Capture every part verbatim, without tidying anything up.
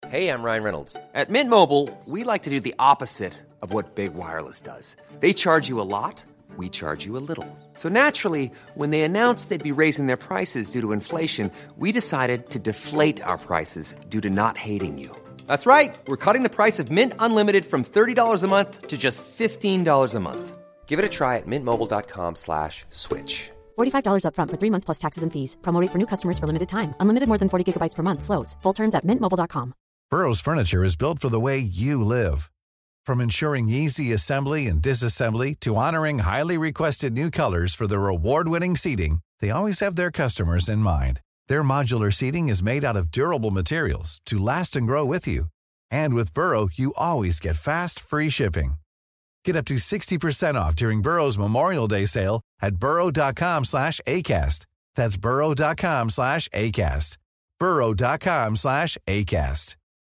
Hey, I'm Ryan Reynolds. At Mint Mobile, we like to do the opposite of what Big Wireless does. They charge you a lot, we charge you a little. So naturally, when they announced they'd be raising their prices due to inflation, we decided to deflate our prices due to not hating you. That's right. We're cutting the price of Mint Unlimited from thirty dollars a month to just fifteen dollars a month. Give it a try at mintmobile.com slash switch. forty-five dollars up front for three months plus taxes and fees. Promo rate for new customers for limited time. Unlimited more than forty gigabytes per month. Slows full terms at mint mobile dot com. Burrow's furniture is built for the way you live. From ensuring easy assembly and disassembly to honoring highly requested new colors for their award-winning seating, they always have their customers in mind. Their modular seating is made out of durable materials to last and grow with you. And with Burrow, you always get fast, free shipping. Get up to sixty percent off during Burrow's Memorial Day sale at burrow.com slash ACAST. That's burrow.com slash ACAST. burrow.com slash ACAST.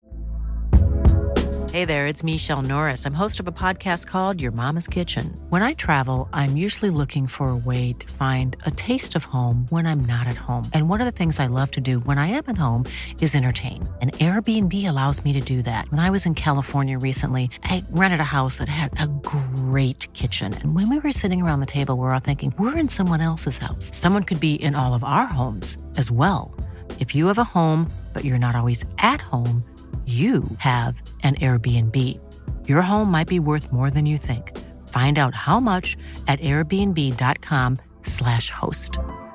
Hey there, it's Michelle Norris. I'm host of a podcast called Your Mama's Kitchen. When I travel, I'm usually looking for a way to find a taste of home when I'm not at home. And one of the things I love to do when I am at home is entertain. And Airbnb allows me to do that. When I was in California recently, I rented a house that had a great kitchen. And when we were sitting around the table, we were all thinking, we're in someone else's house. Someone could be in all of our homes as well. If you have a home, but you're not always at home, you have an Airbnb. Your home might be worth more than you think. Find out how much at airbnb.com slash host.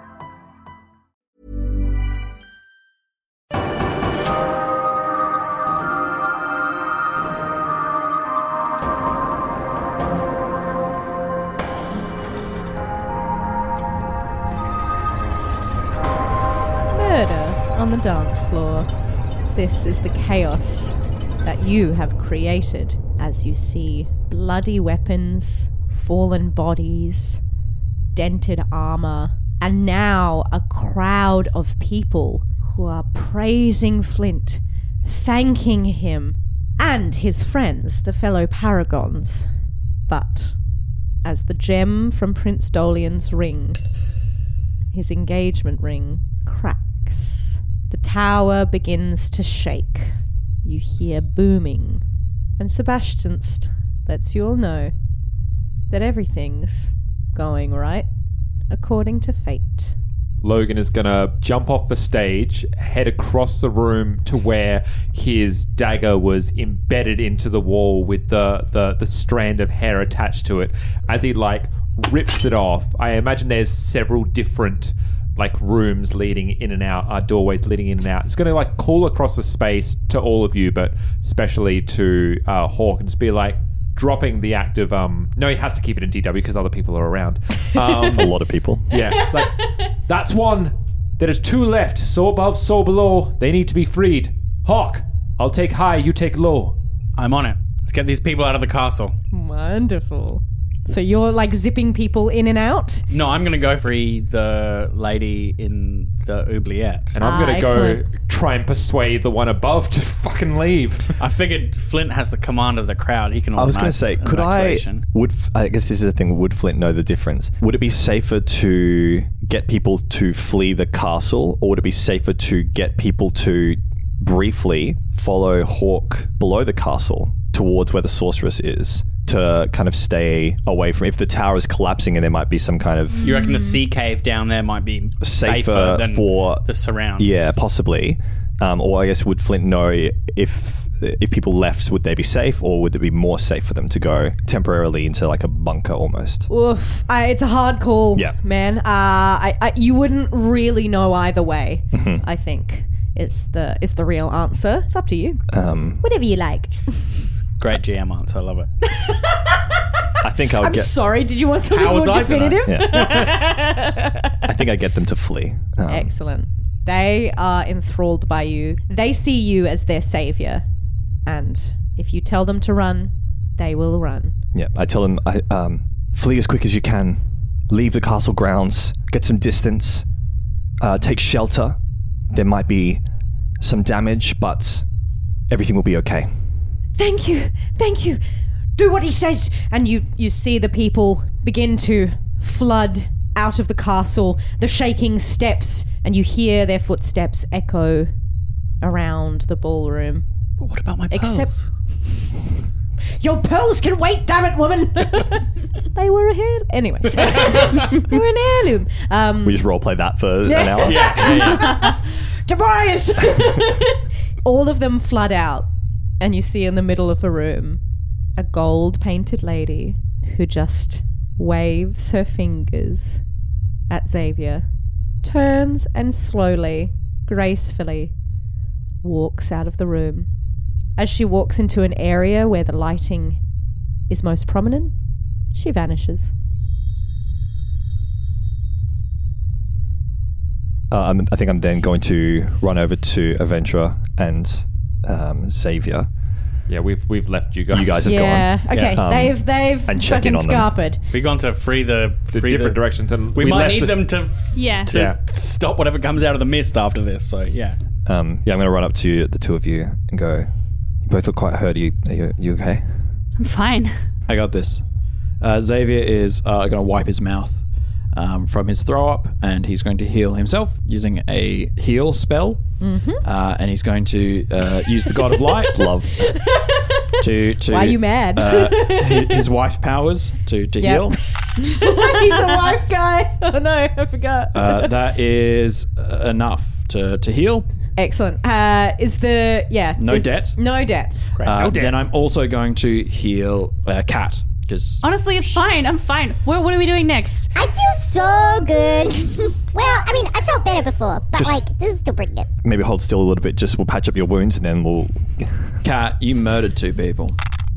Murder on the dance floor. This is the chaos that you have created as you see bloody weapons, fallen bodies, dented armor, and now a crowd of people who are praising Flint, thanking him and his friends, the fellow paragons. But as the gem from Prince Dolian's ring, his engagement ring, cracks, the tower begins to shake. You hear booming, and Sebastianst lets you all know that everything's going right according to fate. Logan is going to jump off the stage, head across the room to where his dagger was embedded into the wall with the, the, the strand of hair attached to it. As he, like, rips it off, I imagine there's several different like rooms leading in and out, uh, doorways leading in and out. It's going to like call across the space to all of you, but especially to uh, Hawk, and just be like dropping the act of, um, no, he has to keep it in D W because other people are around. Um, A lot of people. Yeah. It's like, that's one. There is two left. So above, so below. They need to be freed. Hawk, I'll take high, you take low. I'm on it. Let's get these people out of the castle. Wonderful. So you're like zipping people in and out? No, I'm going to go free the lady in the oubliette. And I'm Ah, going to go excellent. try and persuade the one above to fucking leave. I figured Flint has the command of the crowd. He can organize I was going to say, could I, evacuation. would, I guess this is the thing, would Flint know the difference? Would it be safer to get people to flee the castle, or would it be safer to get people to briefly follow Hawk below the castle towards where the sorceress is, to kind of stay away from, if the tower is collapsing and there might be some kind of... You reckon the sea cave down there might be safer, safer than for the surrounds? Yeah, possibly. Um, or I guess would Flint know if if people left, would they be safe, or would it be more safe for them to go temporarily into like a bunker almost? Oof, I, it's a hard call, Yeah. man. Uh, I, I, you wouldn't really know either way, Mhm. I think. It's the, it's the real answer. It's up to you. Um, Whatever you like. Great G M answer. I love it. I think I would I'm get... sorry, did you want something How more was I to know? definitive? Yeah. I think I get them to flee. Um, Excellent. They are enthralled by you. They see you as their savior. And if you tell them to run, they will run. Yeah, I tell them, I, um, flee as quick as you can. Leave the castle grounds. Get some distance. Uh, take shelter. There might be some damage, but everything will be okay. Thank you. Thank you. Do what he says. And you, you see the people begin to flood out of the castle, the shaking steps, and you hear their footsteps echo around the ballroom. What about my Except- pearls? Your pearls can wait, damn it, woman. They were a heir. Anyway, they were an heirloom. Um, We just roleplay that for an Yeah. hour. Yeah, yeah, yeah. Tobias! All of them flood out, and you see in the middle of the room a gold painted lady who just waves her fingers at Xavier, turns and slowly, gracefully walks out of the room. As she walks into an area where the lighting is most prominent, she vanishes. Uh, I'm, I think I'm then going to run over to Aventra and um, Xavier. Yeah, we've we've left you guys. You guys have Yeah, gone. okay. Um, they've they've and check in fucking on them. scarpered. We've gone to free the the free different the, direction to. We, might left need the- them to Yeah. to Yeah. stop whatever comes out of the mist after this. So yeah. Um, yeah, I'm going to run up to the two of you and go, you both look quite hurt. Are you, are you, you okay? I'm fine. I got this. Uh, Xavier is uh, going to wipe his mouth um, from his throw up, and he's going to heal himself using a heal spell. Mm-hmm. Uh, and he's going to uh, use the God of Light. Love. To, to Why are you mad? uh, his, his wife powers to, to Yep. heal. He's a wife guy. Oh no, I forgot. Uh, that is uh, enough to, to heal. Excellent. Uh, is the yeah? No is- debt. No debt. Uh, then I'm also going to heal uh, Cat. Because Honestly, it's fine. I'm fine. What, what are we doing next? I feel so good. Well, I mean, I felt better before, but Just- like, this is still pretty good. Maybe hold still a little bit. Just we'll patch up your wounds and then we'll. Cat, you murdered two people.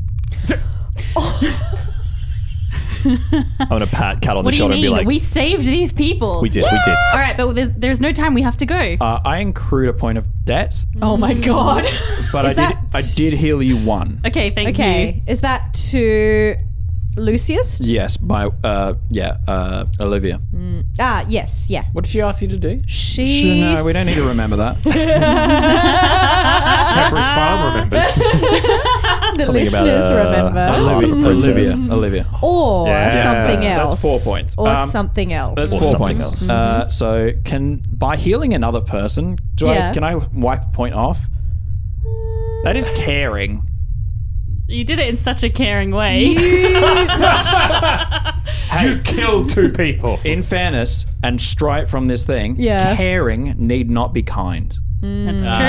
I'm going to pat Cat on What the do you shoulder and be mean? like, we saved these people. we did, we did. All right, but there's, there's no time. We have to go. Uh, I accrued a point of debt, oh my god. but Is I did that- I did heal you one. Okay, thank you. Okay. Is that to Lucius? Yes, by uh yeah uh Olivia. Ah, yes. Yeah. What did she ask you to do? She. No, we don't need to remember that. Pepperidge Farm remembers. The Something about, listeners uh, remember. Olivia. Olivia, Princess. Olivia, Olivia. Or Yeah. something That's- else. that's four points. Or Um, something else. That's Or four something points. else. Uh, so can by healing another person, do Yeah. I can I wipe a point off? That is caring. You did it in such a caring way. You killed two people. In fairness, and straight from this thing, Yeah. caring need not be kind. That's true.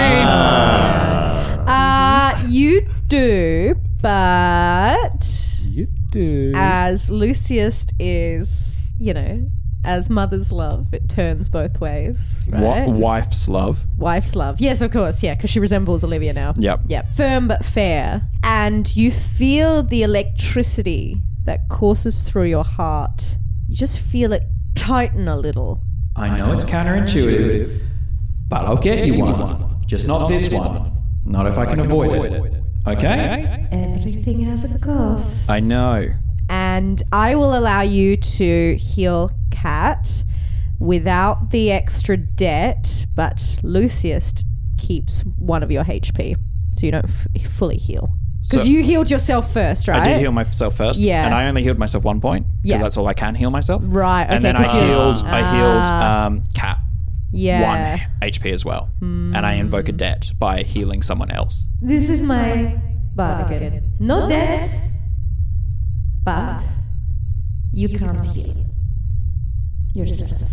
Uh, you do, but You do. as Lucius is, you know, as mother's love, it turns both ways. Right? Wa- wife's love. Wife's love. Yes, of course. Yeah, because she resembles Olivia now. Yep. Yeah, firm but fair. And you feel the electricity that courses through your heart. You just feel it tighten a little. I know it's counterintuitive, but I'll get you one. Just not this one. Not if I can avoid it. Okay? Everything has a cost. I know. And I will allow you to heal Cat without the extra debt, but Lucius keeps one of your H P, so you don't f- fully heal. Because So- you healed yourself first, right? I did heal myself first. Yeah. And I only healed myself one point. Because Yeah. that's all I can heal myself. Right, okay, And then I 'cause you're- healed I Ah. healed um, Cat Yeah. one H P as well. And I invoke a debt by healing someone else. This is my bargain. No debt, but you can't heal yourself.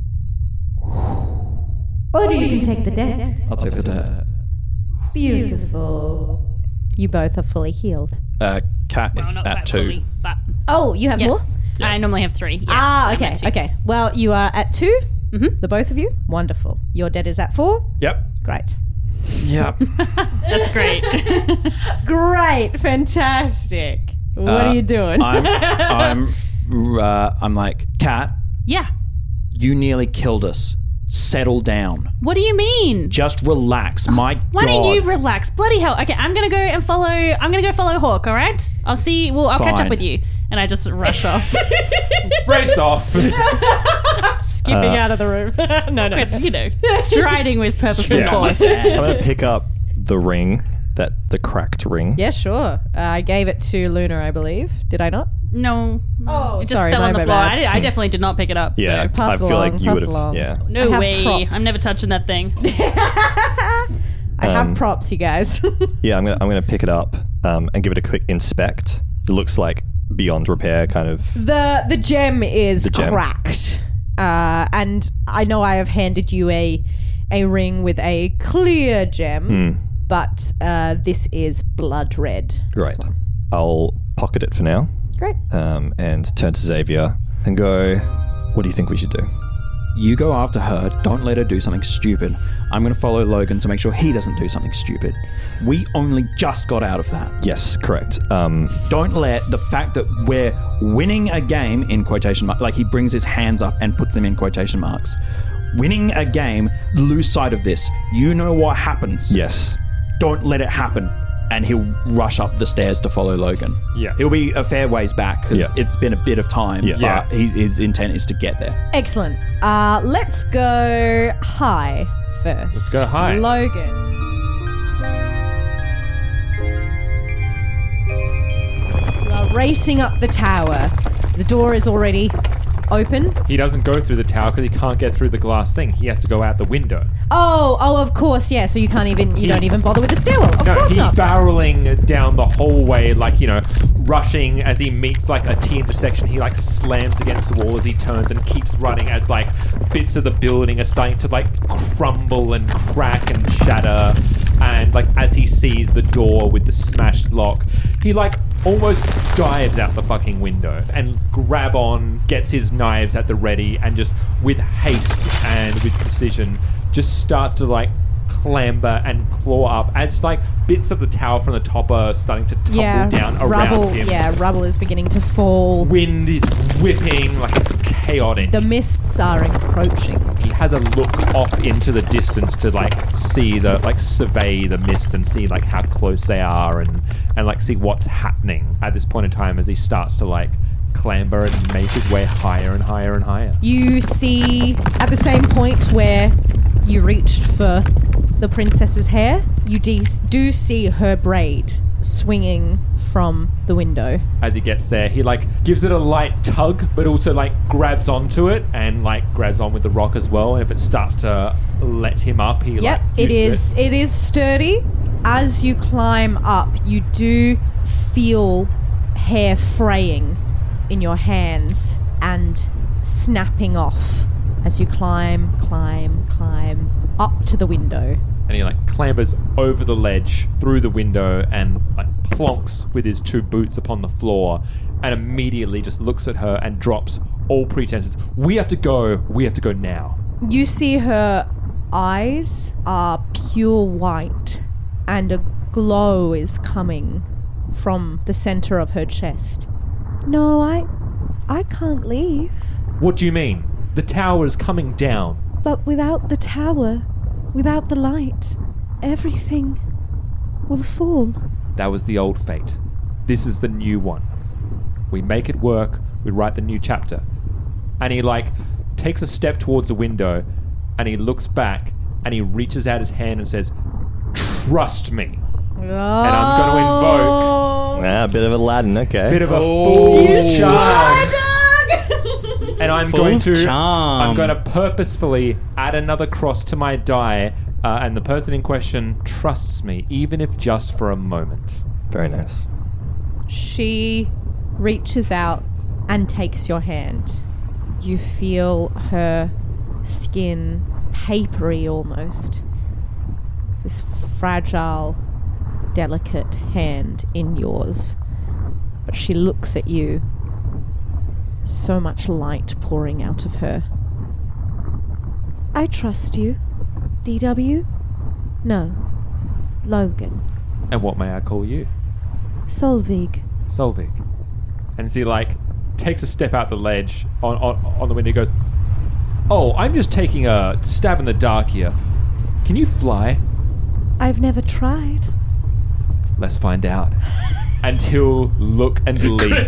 Or you can take the debt. I'll take the debt. Beautiful. You both are fully healed. Uh, Cat Well, is not at quite two. fully, but Oh, you have more? yes. I normally have three. Yeah, Ah, I'm okay, at two. okay. Well, you are at two, mm-hmm. the both of you. Wonderful. Your debt is at four. Yep. Great. Yep. That's great. Great. Fantastic. What Uh, are you doing? I'm I'm uh, I'm like, Cat, Yeah. you nearly killed us. Settle down. What do you mean? Just relax. My Why God. don't you relax? Bloody hell. Okay, I'm gonna go and follow I'm gonna go follow Hawk, alright? I'll see well I'll catch Fine. up with you. And I just rush off. Race off. Skipping out of the room. no, no. With, you know, striding with purposeful Yeah. force. I'm going to pick up the ring, that the cracked ring. Yeah, sure. Uh, I gave it to Luna, I believe. Did I not? No. Oh, it just sorry, fell my on the bad. floor. I, did, I definitely did not pick it up. Yeah, So. Pass I feel along, like you pass would have. along. Yeah. No I have way. props. I'm never touching that thing. I I have Um, props, you guys. Yeah, I'm gonna I'm gonna pick it up um, and give it a quick inspect. It looks like beyond repair, kind of. the the gem is The gem. cracked, uh, and I know I have handed you a a ring with a clear gem, Hmm. but uh, this is blood red. this Right. one. I'll pocket it for now. Great. Um, and turn to Xavier and go, what do you think we should do? You go after her. Don't let her do something stupid. I'm going to follow Logan to make sure he doesn't do something stupid. We only just got out of that. Yes, correct. Um, Don't let the fact that we're winning a game in quotation marks, like he brings his hands up and puts them in quotation marks. Winning a game, lose sight of this. You know what happens. yes. Don't let it happen. And he'll rush up the stairs to follow Logan. Yeah. He'll be a fair ways back because Yeah. it's been a bit of time. Yeah. But Yeah. he, his intent is to get there. Excellent. Uh, let's go high first. Let's go high. Logan. You are racing up the tower. The door is already open. He doesn't go through the tower because he can't get through the glass thing. He has to go out the window. Oh, oh, of course, yeah. So you can't even, you He- don't even bother with the stairwell. Of No, course he's not. barreling down the hallway, like, you know, rushing as he meets, like, a T intersection. He, like, slams against the wall as he turns and keeps running as, like, bits of the building are starting to, like, crumble and crack and shatter. And, like, as he sees the door with the smashed lock, he, like, almost dives out the fucking window and grab on, gets his knives at the ready, and just with haste and with precision just starts to, like, clamber and claw up as, like, bits of the tower from the top are starting to tumble yeah, down around rubble, him. Yeah, rubble is beginning to fall. Wind is whipping, like, it's chaotic. The mists are encroaching. He has a look off into the distance to, like, see the, like, survey the mist and see, like, how close they are and, and like, see what's happening at this point in time as he starts to, like, clamber and make his way higher and higher and higher. You see, at the same point where you reached for the princess's hair, you de- do see her braid swinging from the window. As he gets there, he, like, gives it a light tug, but also, like, grabs onto it and, like, grabs on with the rock as well. And if it starts to let him up, he, Yep, like, it uses is. It is sturdy. As you climb up, you do feel hair fraying in your hands and snapping off as you climb, climb, climb up to the window. And he, like, clambers over the ledge through the window and, like, plonks with his two boots upon the floor and immediately just looks at her and drops all pretenses. We have to go. We have to go now. You see her eyes are pure white and a glow is coming from the center of her chest. No, I I can't leave. What do you mean? The tower is coming down. But without the tower, without the light, everything will fall. That was the old fate. This is the new one. We make it work. We write the new chapter. And he, like, takes a step towards the window and he looks back and he reaches out his hand and says, "Trust me." And I'm going to invoke Ah, a bit of Aladdin, okay. a bit of a Oh. fool's charm. And I'm going Fool's to charm. I'm going to purposefully add another cross to my die, uh, and the person in question trusts me, even if just for a moment. Very nice. She reaches out and takes your hand. You feel her skin papery almost. This fragile, delicate hand in yours. But she looks at you. So much light pouring out of her. I trust you, D W. No, Logan. And what may I call you? Solvig. Solvig. And as he, like, takes a step out the ledge on, on, on the window, he goes, "Oh, I'm just taking a stab in the dark here. Can you fly?" I've never tried. Let's find out. And he'll look and leave.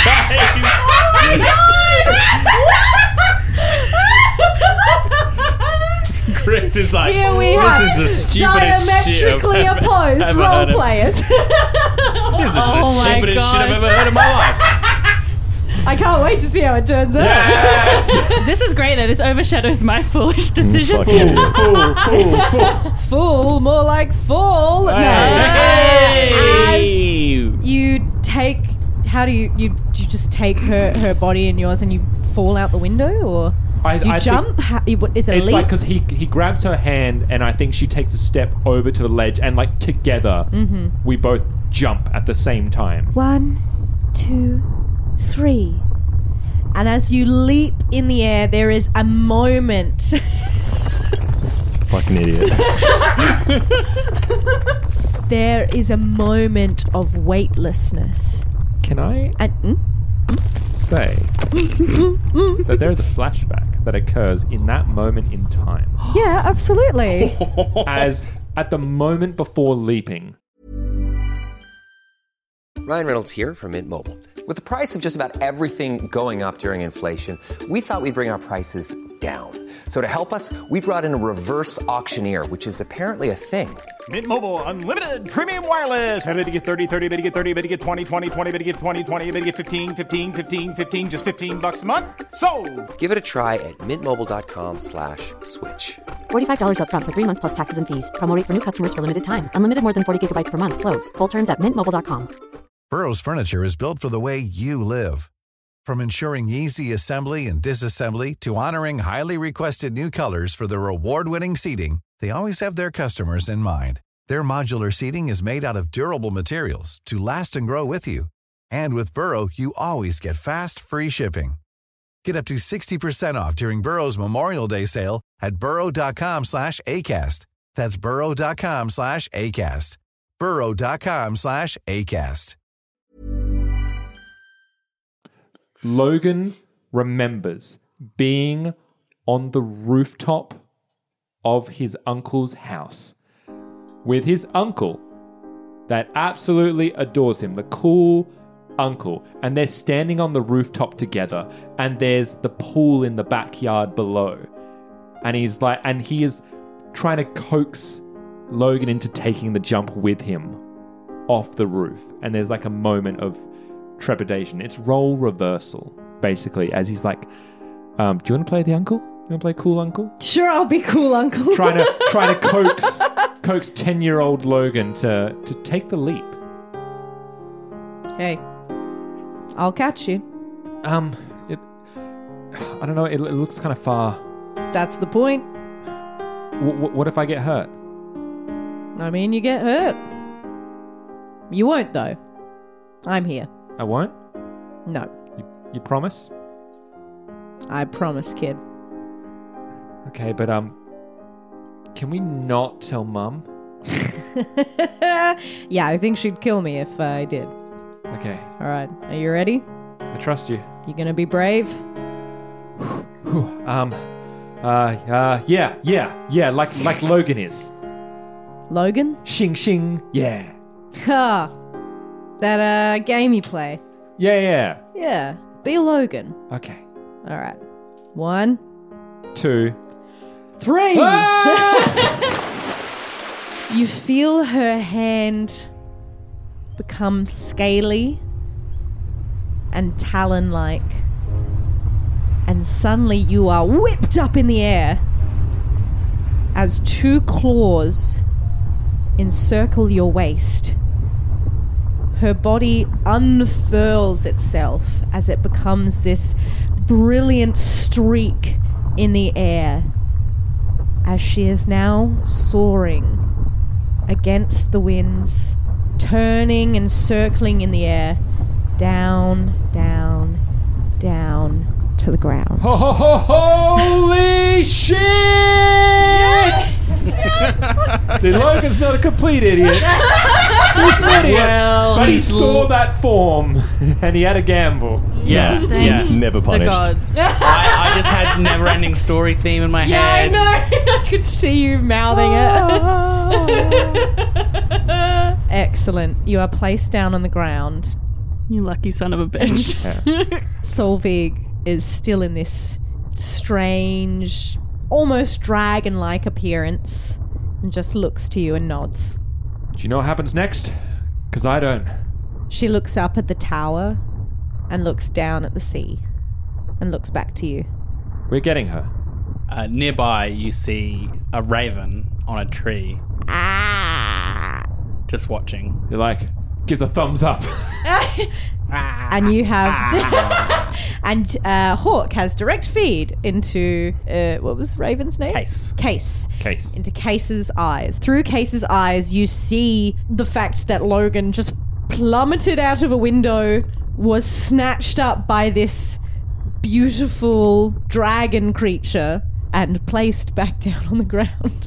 Chris is like, Here we this have is the stupidest shit I've diametrically ever, opposed ever role heard of. players. This is Oh the my stupidest shit God. I've ever heard in my life. I can't wait to see how it turns out. Yes! This is great though. This overshadows my foolish decision. Fucking Fool, idiot. fool, fool, fool. Fool, more like fall. No. Hey! As you take, how do you, you, do you just take her, her body in yours and you fall out the window, or I- do you I jump? think- How, you- what- is it a It's leap? like because he he grabs her hand and I think she takes a step over to the ledge and like together Mm-hmm. we both jump at the same time. One, two, three. And as you leap in the air, there is a moment. Fucking idiot. There is a moment of weightlessness. Can I And mm, say that there is a flashback that occurs in that moment in time yeah, absolutely. as at the moment before leaping. Ryan Reynolds here from Mint Mobile. With the price of just about everything going up during inflation, we thought we'd bring our prices down. So to help us, we brought in a reverse auctioneer, which is apparently a thing. Mint Mobile Unlimited Premium Wireless. How to get thirty, thirty, how to get thirty, how to get twenty, twenty, twenty, how to get twenty, twenty, how to get fifteen, fifteen, fifteen, fifteen, just fifteen bucks a month? Sold! Give it a try at mintmobile.com slash switch. forty-five dollars up front for three months plus taxes and fees. Promo rate for new customers for limited time. Unlimited more than forty gigabytes per month. Slows full terms at mint mobile dot com. Burrow's furniture is built for the way you live. From ensuring easy assembly and disassembly to honoring highly requested new colors for their award-winning seating, they always have their customers in mind. Their modular seating is made out of durable materials to last and grow with you. And with Burrow, you always get fast, free shipping. Get up to sixty percent off during Burrow's Memorial Day sale at burrow.com slash ACAST. That's burrow.com slash ACAST. burrow.com slash ACAST. Logan remembers being on the rooftop of his uncle's house with his uncle that absolutely adores him, the cool uncle, and they're standing on the rooftop together, and there's the pool in the backyard below, and he's like, and he is trying to coax Logan into taking the jump with him off the roof, and there's like a moment of trepidation. It's role reversal, basically, as he's like, um, do you want to play the uncle? Do you want to play cool uncle? Sure, I'll be cool, uncle. Trying to trying to coax coax ten-year-old Logan to to take the leap. Hey, I'll catch you. Um, it, I don't know. It, it looks kind of far. That's the point. W- w- what if I get hurt? I mean, you get hurt. You won't, though. I'm here. I won't. No, You, you promise? I promise, kid. Okay, but um, can we not tell Mum? Yeah, I think she'd kill me if I did. Okay, All right, are you ready? I trust you. You gonna be brave? Whew, um, uh, uh, yeah, yeah, yeah, like like Logan is. Logan? Shing shing. Yeah. Ha! That uh game you play. Yeah, yeah. Yeah, be Logan. Okay. All right. One, Two. three. Ah! You feel her hand become scaly and talon-like, and suddenly you are whipped up in the air as two claws encircle your waist. Her body unfurls itself as it becomes this brilliant streak in the air, as she is now soaring against the winds, turning and circling in the air, down, down, down to the ground. Ho, ho, ho, holy shit! See, Logan's not a complete idiot. He's an idiot. Well, but he he's saw l- that form and he had a gamble. Yeah, yeah. Never The punished. gods. I, I just had never-ending story theme in my Yeah, I head. know. I could see you mouthing it. Excellent. You are placed down on the ground. You lucky son of a bitch. Solveig is still in this strange, almost dragon-like appearance and just looks to you and nods. Do you know what happens next? Because I don't. She looks up at the tower and looks down at the sea and looks back to you. We're getting her. Uh, nearby, you see a raven on a tree. Ah! Just watching. You're like, gives a thumbs up. And you have... and uh, Hawk has direct feed into... Uh, what was Raven's name? Case. Case. Case. Into Case's eyes. Through Case's eyes, you see the fact that Logan just plummeted out of a window, was snatched up by this beautiful dragon creature, and placed back down on the ground.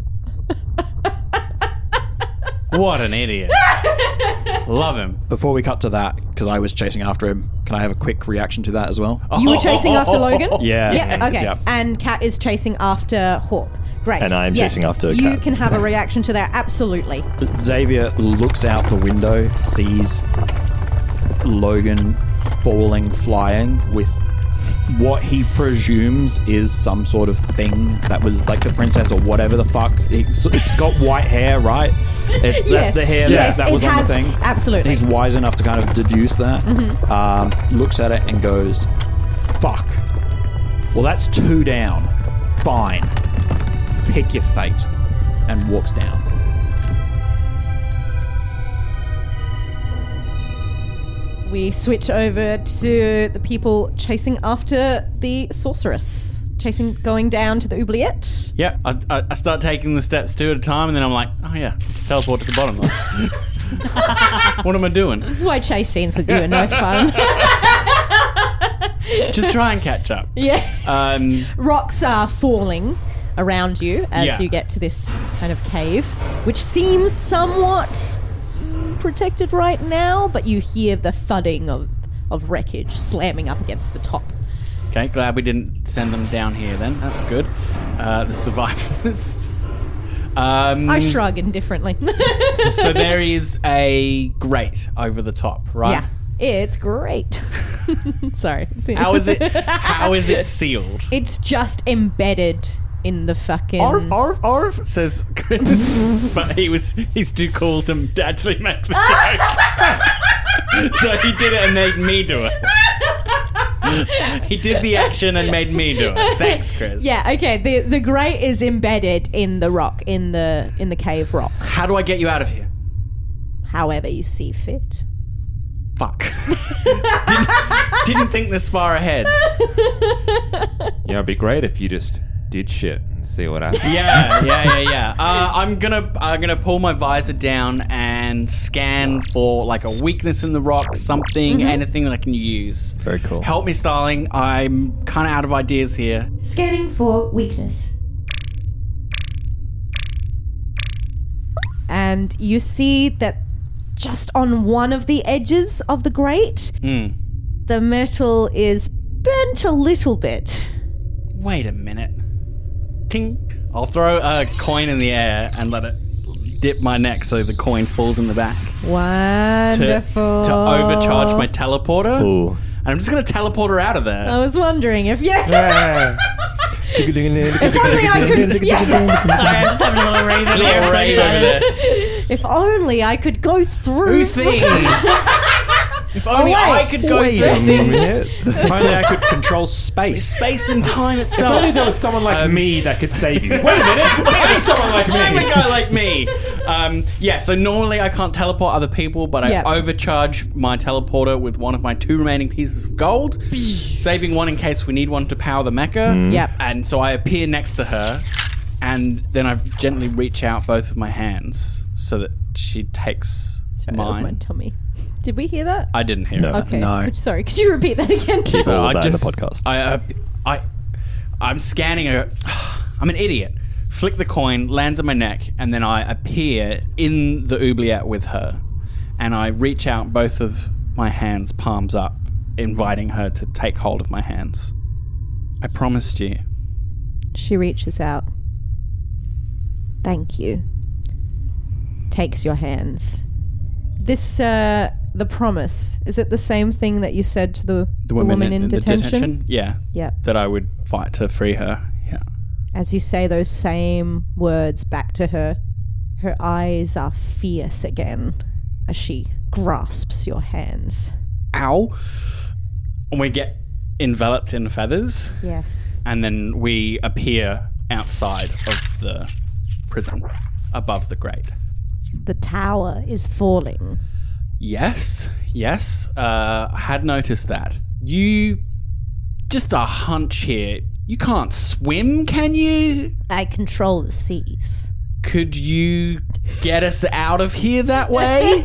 What an idiot. Love him. Before we cut to that, because I was chasing after him, can I have a quick reaction to that as well? You were chasing after Logan? Yeah. Yeah, okay. Yep. And Kat is chasing after Hawk. Great. And I'm Yes. chasing after You Kat. can have a reaction to that, absolutely. Xavier looks out the window, sees Logan falling, flying with what he presumes is some sort of thing that was like the princess or whatever the fuck. It's, it's got white hair, right? It's, Yes. That's the hair Yes, that, that it was on has- the thing. absolutely. He's wise enough to kind of deduce that. Mhm. Um, looks at it and goes, fuck. Well, that's two down. Fine. Pick your fate. And walks down. We switch over to the people chasing after the sorceress. Chasing, going down to the oubliette. Yeah, I, I, I start taking the steps two at a time, and then I'm like, oh yeah, let's teleport to the bottom. What am I doing? This is why chase scenes with you are no fun. Just try and catch up. Yeah. Um, Rocks are falling around you as Yeah. you get to this kind of cave, which seems somewhat protected right now, but you hear the thudding of, of wreckage slamming up against the top. okay, glad we didn't send them down here then. That's good. Uh, the survivors. Um, I shrug indifferently. So there is a grate over the top, right? Yeah, it's great. Sorry. How is it? How is it sealed? It's just embedded in the fucking... Arf, arf, arf, says Chris. But he was, he's too cool to actually make the joke. So he did it and made me do it. He did the action and made me do it. Thanks, Chris. Yeah, okay. The the grate is embedded in the rock, in the in the cave rock. How do I get you out of here? However you see fit. Fuck. didn't, didn't think this far ahead. Yeah, it'd be great if you just did shit and see what happens. Yeah, yeah, yeah, yeah. Uh, I'm gonna, I'm gonna pull my visor down and scan for like a weakness in the rock, something, Mm-hmm. anything that I can use. Very cool. Help me, Starling. I'm kind of out of ideas here. Scanning for weakness. And you see that just on one of the edges of the grate, Mm. the metal is bent a little bit. Wait a minute. Ting. I'll throw a coin in the air and let it dip my neck so the coin falls in the back. To, Wonderful. to overcharge my teleporter. Ooh. And I'm just going to teleport her out of there. I was wondering if you... Yeah. If only I could... Yeah. Sorry, I'm just having a little rave over Little here. I'm so rave over excited. there. If only I could go through Through things. If only Oh, wait. I could go Wait through a things. minute. If only I could control space. Space and time If itself. only there was someone like Um, me that could save you. Wait a minute, I'm someone like I'm me. a guy like me. Um, yeah, so normally I can't teleport other people, but I Yep. overcharge my teleporter with one of my two remaining pieces of gold, saving one in case we need one to power the mecha. Yep. And so I appear next to her, and then I gently reach out both of my hands so that she takes Sorry, that was my mine. tummy. Did we hear that? I didn't hear No. it. Okay. No. Could- sorry, could you repeat that again? Keep So all I of that in just, the podcast. I, uh, I, I'm scanning a. I'm an idiot. Flick the coin, lands on my neck, and then I appear in the oubliette with her, and I reach out both of my hands, palms up, inviting her to take hold of my hands. I promised you. She reaches out. Thank you. Takes your hands. This, uh, the promise, is it the same thing that you said to the, the, woman, in, the detention? Yeah. Yeah. That I would fight to free her. Yeah. As you say those same words back to her, her eyes are fierce again as she grasps your hands. Ow. we get enveloped in feathers. Yes. And then we appear outside of the prison, above the grate. The tower is falling. Yes, yes. Uh, I had noticed that. You, just a hunch here, you can't swim, can you? I control the seas. Could you get us out of here that way?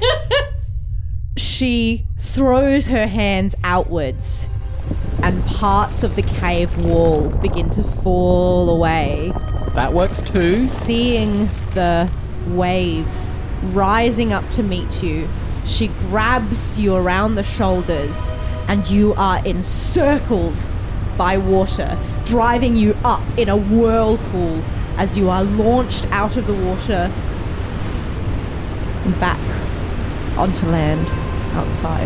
She throws her hands outwards and parts of the cave wall begin to fall away. That works too. Seeing the waves rising up to meet you, she grabs you around the shoulders and you are encircled by water, driving you up in a whirlpool as you are launched out of the water and back onto land outside.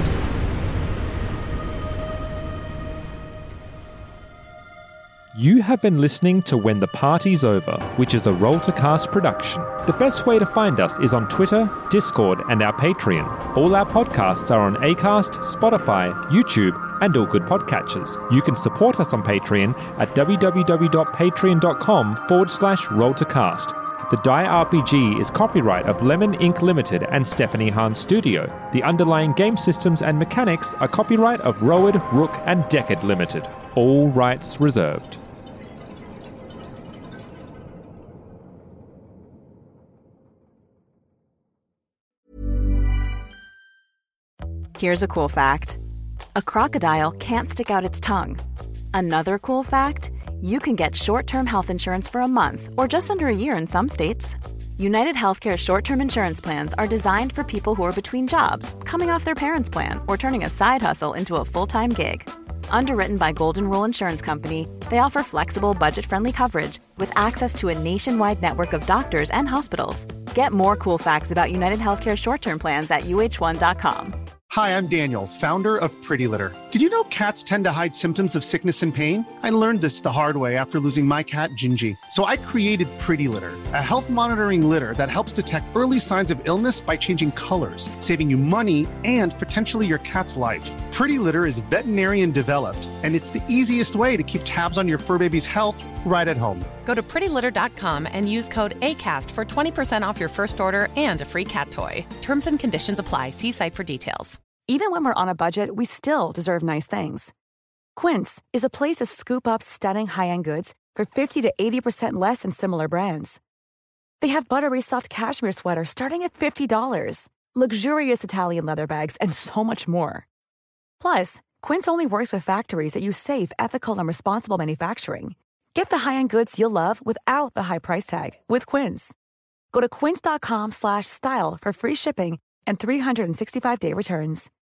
You have been listening to When the Party's Over, which is a Roll to Cast production. The best way to find us is on Twitter, Discord, and our Patreon. All our podcasts are on Acast, Spotify, YouTube, and all good podcatchers. You can support us on Patreon at www.patreon.com forward slash roll to cast. The Die R P G is copyright of Lemon Incorporated. Limited and Stephanie Hahn Studio. The underlying game systems and mechanics are copyright of Rowan, Rook, and Deckard Limited. All rights reserved. Here's a cool fact. A crocodile can't stick out its tongue. Another cool fact, you can get short-term health insurance for a month or just under a year in some states. United Healthcare short-term insurance plans are designed for people who are between jobs, coming off their parents' plan, or turning a side hustle into a full-time gig. Underwritten by Golden Rule Insurance Company, they offer flexible, budget-friendly coverage with access to a nationwide network of doctors and hospitals. Get more cool facts about United Healthcare short-term plans at U H one dot com. Hi, I'm Daniel, founder of Pretty Litter. Did you know cats tend to hide symptoms of sickness and pain? I learned this the hard way after losing my cat, Gingy. So I created Pretty Litter, a health monitoring litter that helps detect early signs of illness by changing colors, saving you money and potentially your cat's life. Pretty Litter is veterinarian developed, and it's the easiest way to keep tabs on your fur baby's health right at home. Go to pretty litter dot com and use code ACAST for twenty percent off your first order and a free cat toy. Terms and conditions apply. See site for details. Even when we're on a budget, we still deserve nice things. Quince is a place to scoop up stunning high-end goods for fifty to eighty percent less than similar brands. They have buttery soft cashmere sweaters starting at fifty dollars, luxurious Italian leather bags, and so much more. Plus, Quince only works with factories that use safe, ethical, and responsible manufacturing. Get the high-end goods you'll love without the high price tag with Quince. Go to quince dot com slash style for free shipping and three sixty-five day returns.